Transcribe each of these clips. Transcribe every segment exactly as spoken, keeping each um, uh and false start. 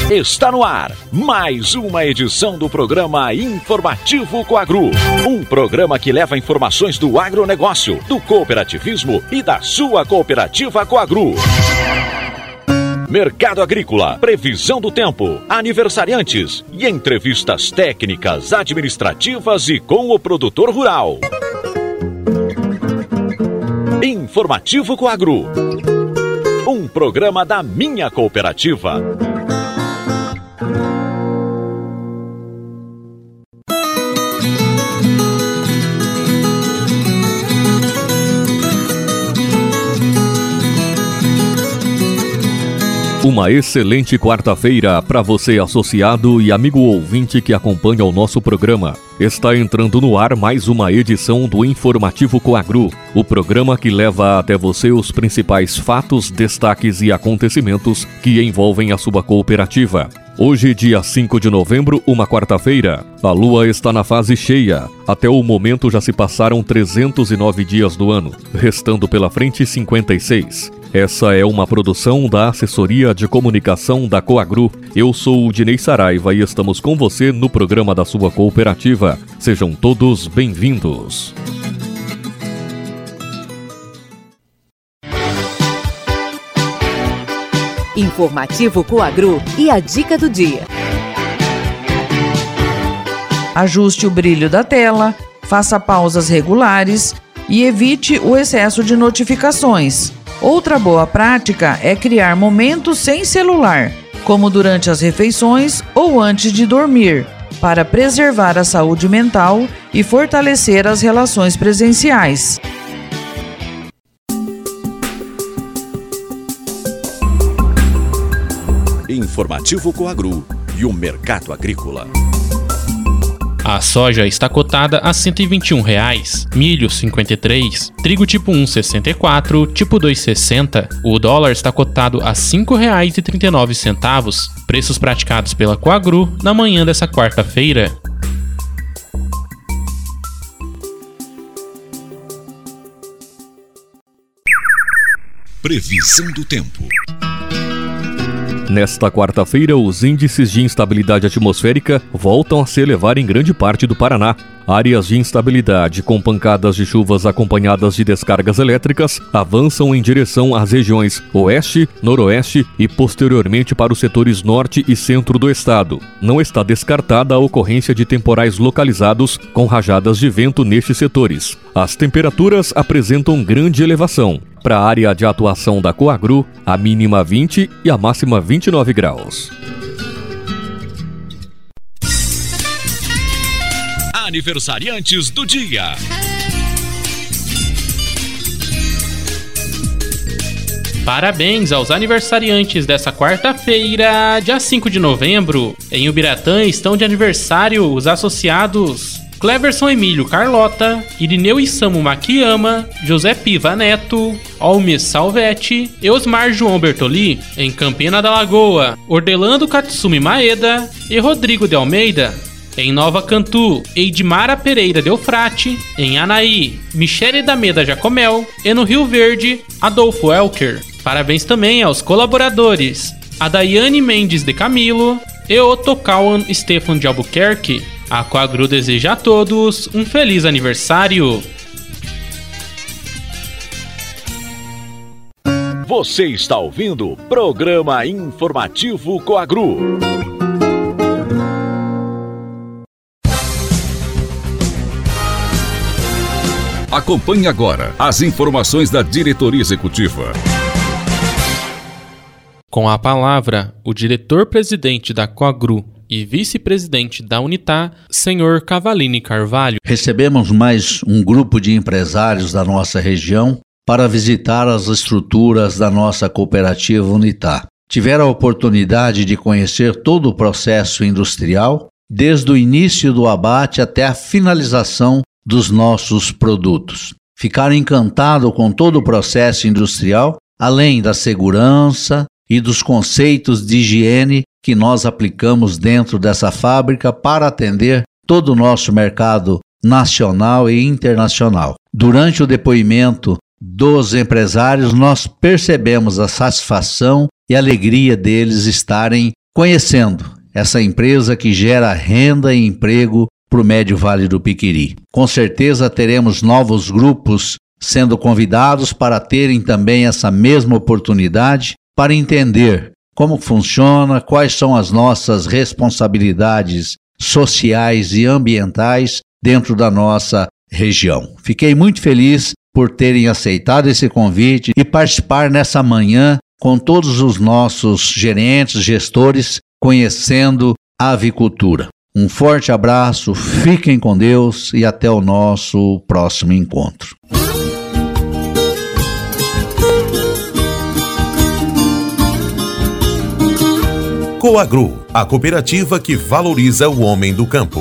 Está no ar mais uma edição do programa Informativo Coagru. Um programa que leva informações do agronegócio, do cooperativismo e da sua cooperativa Coagru. Mercado agrícola, previsão do tempo, aniversariantes e entrevistas técnicas, administrativas e com o produtor rural. Informativo Coagru, um programa da minha cooperativa. Uma excelente quarta-feira para você, associado e amigo ouvinte que acompanha o nosso programa. Está entrando no ar mais uma edição do Informativo Coagru, o programa que leva até você os principais fatos, destaques e acontecimentos que envolvem a sua cooperativa. Hoje, dia cinco de novembro, uma quarta-feira, a lua está na fase cheia. Até o momento já se passaram trezentos e nove dias do ano, restando pela frente cinquenta e seis. Essa é uma produção da Assessoria de Comunicação da Coagru. Eu sou o Dinei Saraiva e estamos com você no programa da sua cooperativa. Sejam todos bem-vindos. Informativo Coagru e a dica do dia. Ajuste o brilho da tela, faça pausas regulares e evite o excesso de notificações. Outra boa prática é criar momentos sem celular, como durante as refeições ou antes de dormir, para preservar a saúde mental e fortalecer as relações presenciais. Informativo Coagru e o mercado agrícola. A soja está cotada a cento e vinte e um reais, milho cinquenta e três, trigo tipo um sessenta e quatro, tipo dois sessenta. O dólar está cotado a cinco reais e trinta e nove centavos. Preços praticados pela Coagru na manhã dessa quarta-feira. Previsão do tempo. Nesta quarta-feira, os índices de instabilidade atmosférica voltam a se elevar em grande parte do Paraná. Áreas de instabilidade com pancadas de chuvas acompanhadas de descargas elétricas avançam em direção às regiões oeste, noroeste e posteriormente para os setores norte e centro do estado. Não está descartada a ocorrência de temporais localizados com rajadas de vento nestes setores. As temperaturas apresentam grande elevação. Para a área de atuação da Coagru, a mínima vinte e a máxima vinte e nove graus. Aniversariantes do dia. Parabéns aos aniversariantes dessa quarta-feira, dia cinco de novembro. Em Ubiratã estão de aniversário os associados Cleverson Emílio Carlota, Irineu Isamu Makiyama, José Piva Neto, Almes Salvetti e Osmar João Bertoli. Em Campina da Lagoa, Ordelando Katsumi Maeda e Rodrigo de Almeida. Em Nova Cantu, Eidmara Pereira de Eufrate. Em Anaí, Michele Dameda Jacomel. E no Rio Verde, Adolfo Elker. Parabéns também aos colaboradores, a Daiane Mendes de Camilo e o Tocauan Stefan de Albuquerque. A Coagru deseja a todos um feliz aniversário. Você está ouvindo o programa Informativo Coagru. Acompanhe agora as informações da diretoria executiva. Com a palavra, o diretor-presidente da Coagru e vice-presidente da Unitá, senhor Cavalini Carvalho. Recebemos mais um grupo de empresários da nossa região para visitar as estruturas da nossa cooperativa Unitá. Tiveram a oportunidade de conhecer todo o processo industrial, desde o início do abate até a finalização dos nossos produtos. Ficaram encantados com todo o processo industrial, além da segurança e dos conceitos de higiene que nós aplicamos dentro dessa fábrica para atender todo o nosso mercado nacional e internacional. Durante o depoimento dos empresários, nós percebemos a satisfação e alegria deles estarem conhecendo essa empresa que gera renda e emprego para o Médio Vale do Piquiri. Com certeza teremos novos grupos sendo convidados para terem também essa mesma oportunidade para entender como funciona, quais são as nossas responsabilidades sociais e ambientais dentro da nossa região. Fiquei muito feliz por terem aceitado esse convite e participar nessa manhã com todos os nossos gerentes, gestores, conhecendo a avicultura. Um forte abraço, fiquem com Deus e até o nosso próximo encontro. Coagru, a cooperativa que valoriza o homem do campo.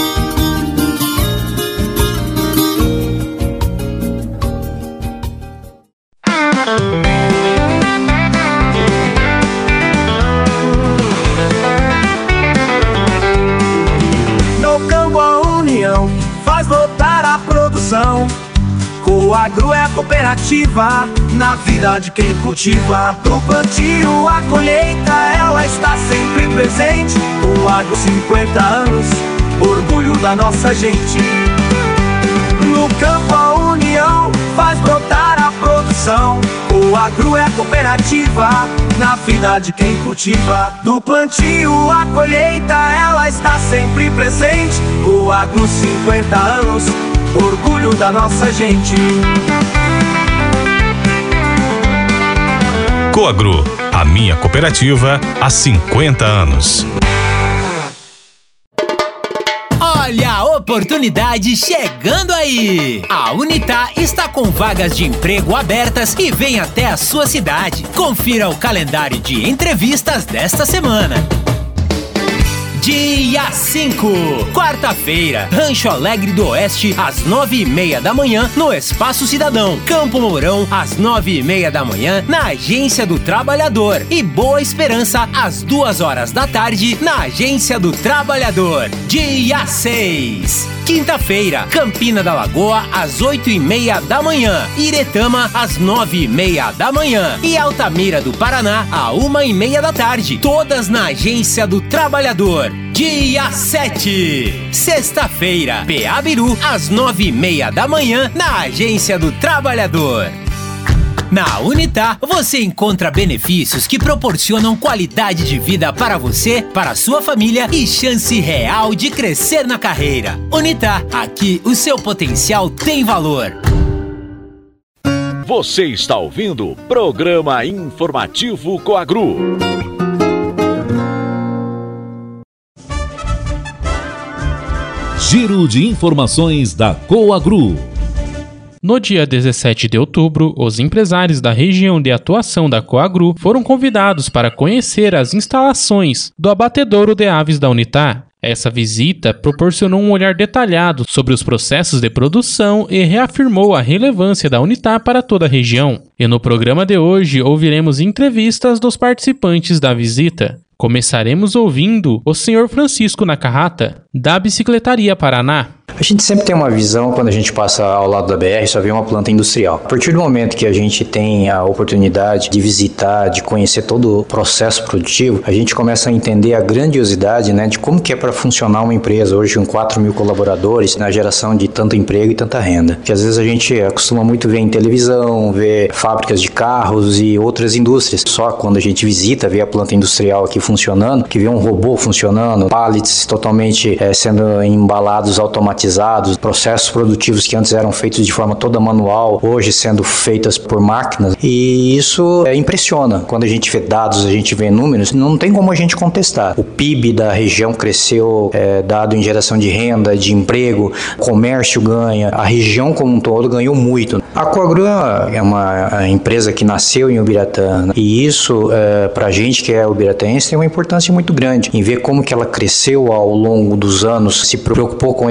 No campo a união faz voltar a produção. Coagru é a cooperativa na vida de quem cultiva. Do plantio à colheita ela está sempre presente. Coagru cinquenta anos, orgulho da nossa gente. No campo a união faz brotar a produção. Coagru é a cooperativa na vida de quem cultiva. Do plantio à colheita ela está sempre presente. Coagru cinquenta anos, orgulho da nossa gente. Coagru, a minha cooperativa há cinquenta anos. Olha a oportunidade chegando aí! A Unitá está com vagas de emprego abertas e vem até a sua cidade. Confira o calendário de entrevistas desta semana. Dia cinco, quarta-feira, Rancho Alegre do Oeste, às nove e meia da manhã, no Espaço Cidadão. Campo Mourão, às nove e meia da manhã, na Agência do Trabalhador. E Boa Esperança, às duas horas da tarde, na Agência do Trabalhador. Dia seis, quinta-feira, Campina da Lagoa, às oito e meia da manhã. Iretama, às nove e meia da manhã. E Altamira do Paraná, à uma e meia da tarde. Todas na Agência do Trabalhador. Dia sete, sexta-feira, Peabiru, às nove e meia da manhã, na Agência do Trabalhador. Na Unitá, você encontra benefícios que proporcionam qualidade de vida para você, para a sua família e chance real de crescer na carreira. Unitá, aqui o seu potencial tem valor. Você está ouvindo o Programa Informativo Coagru. Giro de informações da Coagru. No dia dezessete de outubro, os empresários da região de atuação da Coagru foram convidados para conhecer as instalações do abatedouro de aves da Unitá. Essa visita proporcionou um olhar detalhado sobre os processos de produção e reafirmou a relevância da Unitá para toda a região. E no programa de hoje ouviremos entrevistas dos participantes da visita. Começaremos ouvindo o senhor Francisco Nakahata, da Bicicletaria Paraná. A gente sempre tem uma visão, quando a gente passa ao lado da B R, só vê uma planta industrial. A partir do momento que a gente tem a oportunidade de visitar, de conhecer todo o processo produtivo, a gente começa a entender a grandiosidade, né, de como que é para funcionar uma empresa hoje com quatro mil colaboradores, na geração de tanto emprego e tanta renda. Que às vezes a gente acostuma muito ver em televisão, ver fábricas de carros e outras indústrias. Só quando a gente visita, vê a planta industrial aqui funcionando, que vê um robô funcionando, pallets totalmente é, sendo embalados automatizados, processos produtivos que antes eram feitos de forma toda manual, hoje sendo feitas por máquinas, e isso é, impressiona. Quando a gente vê dados, a gente vê números, não tem como a gente contestar. O P I B da região cresceu, é, dado em geração de renda, de emprego, o comércio ganha, a região como um todo ganhou muito. A Coagru é uma empresa que nasceu em Ubiratã, e isso, é, pra gente que é ubiratense, tem uma importância muito grande em ver como que ela cresceu ao longo dos anos, se preocupou com esse processo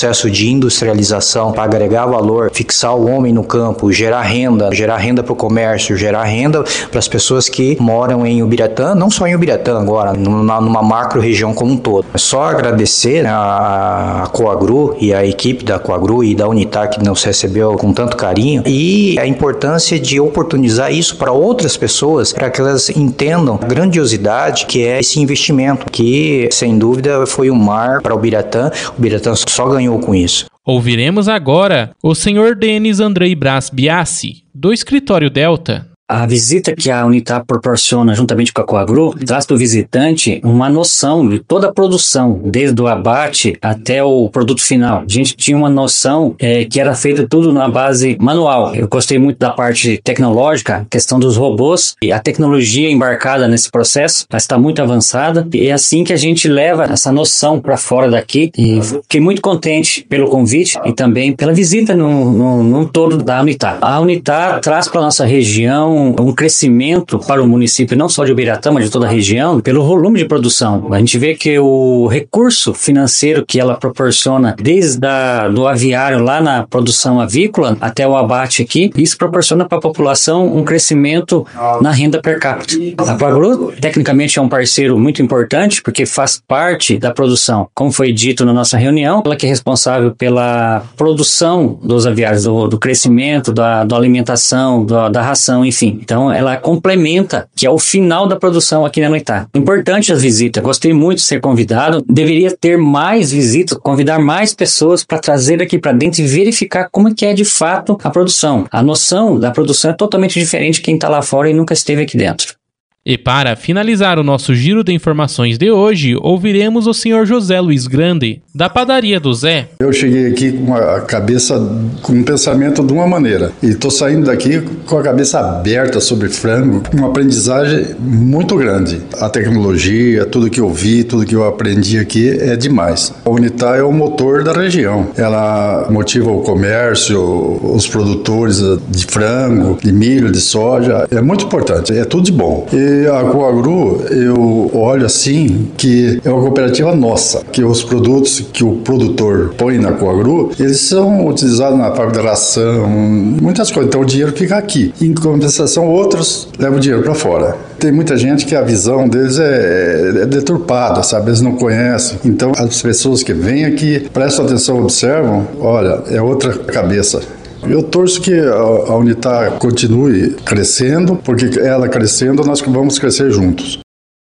processo de industrialização para agregar valor, fixar o homem no campo, gerar renda, gerar renda para o comércio, gerar renda para as pessoas que moram em Ubiratã, não só em Ubiratã agora, numa, numa macro região como um todo. É só agradecer a, a Coagru e a equipe da Coagru e da Unitar que nos recebeu com tanto carinho e a importância de oportunizar isso para outras pessoas, para que elas entendam a grandiosidade que é esse investimento, que sem dúvida foi um mar para Ubiratã. Ubiratã só ganhou com isso. Ouviremos agora o senhor Denis Andrei Braz Biassi, do Escritório Delta. A visita que a Unitar proporciona juntamente com a Coagru traz para o visitante uma noção de toda a produção, desde o abate até o produto final. A gente tinha uma noção é, que era feito tudo na base manual. Eu gostei muito da parte tecnológica, a questão dos robôs e a tecnologia embarcada nesse processo, ela está muito avançada e é assim que a gente leva essa noção para fora daqui e fiquei muito contente pelo convite e também pela visita no, no, no todo da Unitar. A Unitar traz para a nossa região um crescimento para o município, não só de Ubiratã, mas de toda a região, pelo volume de produção. A gente vê que o recurso financeiro que ela proporciona, desde a, do aviário lá na produção avícola até o abate aqui, isso proporciona para a população um crescimento na renda per capita. A Coagru, tecnicamente, é um parceiro muito importante, porque faz parte da produção. Como foi dito na nossa reunião, ela que é responsável pela produção dos aviários, do, do crescimento, da, da alimentação, da, da ração, enfim. Então, ela complementa, que é o final da produção aqui na Unitar. Importante as visitas, gostei muito de ser convidado. Deveria ter mais visitas, convidar mais pessoas para trazer aqui para dentro e verificar como é que é de fato a produção. A noção da produção é totalmente diferente de quem está lá fora e nunca esteve aqui dentro. E para finalizar o nosso giro de informações de hoje, ouviremos o senhor José Luiz Grande, da Padaria do Zé. Eu cheguei aqui com a cabeça, com um pensamento de uma maneira, e estou saindo daqui com a cabeça aberta sobre frango, uma aprendizagem muito grande. A tecnologia, tudo que eu vi, tudo que eu aprendi aqui é demais. A Unitar é o motor da região. Ela motiva o comércio, os produtores de frango, de milho, de soja. É muito importante, é tudo de bom. E a Coagru, eu olho assim que é uma cooperativa nossa, que os produtos que o produtor põe na Coagru, eles são utilizados na fábrica de ração, muitas coisas, então o dinheiro fica aqui. Em compensação, outros levam o dinheiro para fora. Tem muita gente que a visão deles é, é deturpada, sabe? Eles não conhecem. Então, as pessoas que vêm aqui, prestam atenção, observam, olha, é outra cabeça. Eu torço que a Unitar continue crescendo, porque ela crescendo, nós vamos crescer juntos.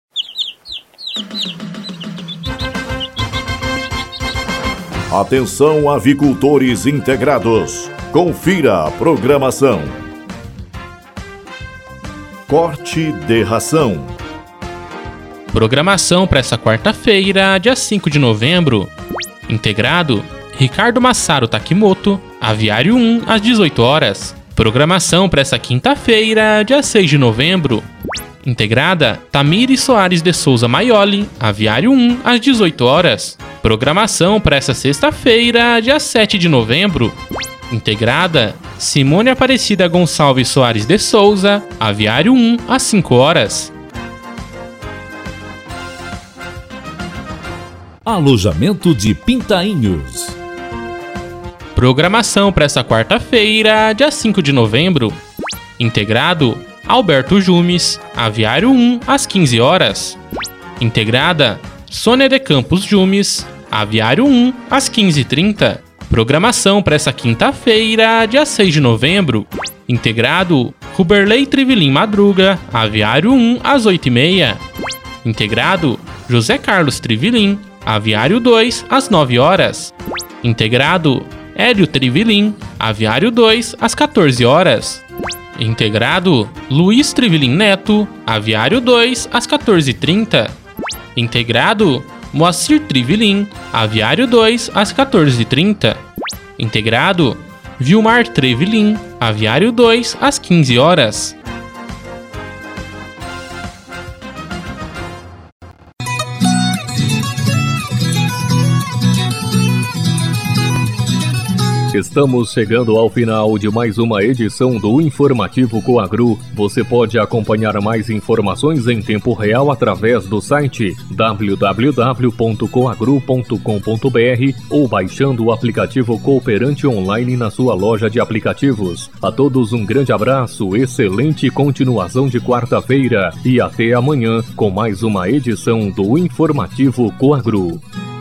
Atenção, avicultores integrados. Confira a programação. Corte de ração. Programação para essa quarta-feira, dia cinco de novembro. Integrado Ricardo Massaro Takimoto, Aviário um, às dezoito horas. Programação para essa quinta-feira, dia seis de novembro. Integrada Tamires Soares de Souza Maioli, Aviário um, às dezoito horas. Programação para essa sexta-feira, dia sete de novembro. Integrada Simone Aparecida Gonçalves Soares de Souza, Aviário um, às cinco horas. Alojamento de Pintainhos. Programação para essa quarta-feira, dia cinco de novembro. Integrado Alberto Jumes, Aviário um, às quinze horas. Integrada Sônia de Campos Jumes, Aviário um, às quinze e trinta. Programação para essa quinta-feira, dia seis de novembro. Integrado Ruberley Trivelin Madruga, Aviário um, às oito e meia. Integrado José Carlos Trivelin, Aviário dois, às nove horas. Integrado Hélio Trivelin, Aviário dois, às quatorze horas. Integrado Luiz Trivelin Neto, Aviário dois, às quatorze e trinta. Integrado Moacir Trivelin, Aviário dois, às quatorze e trinta. Integrado Vilmar Trivelin, Aviário dois, às quinze horas. Estamos chegando ao final de mais uma edição do Informativo Coagro. Você pode acompanhar mais informações em tempo real através do site w w w ponto coagro ponto com ponto b r ou baixando o aplicativo Cooperante Online na sua loja de aplicativos. A todos um grande abraço, excelente continuação de quarta-feira e até amanhã com mais uma edição do Informativo Coagro.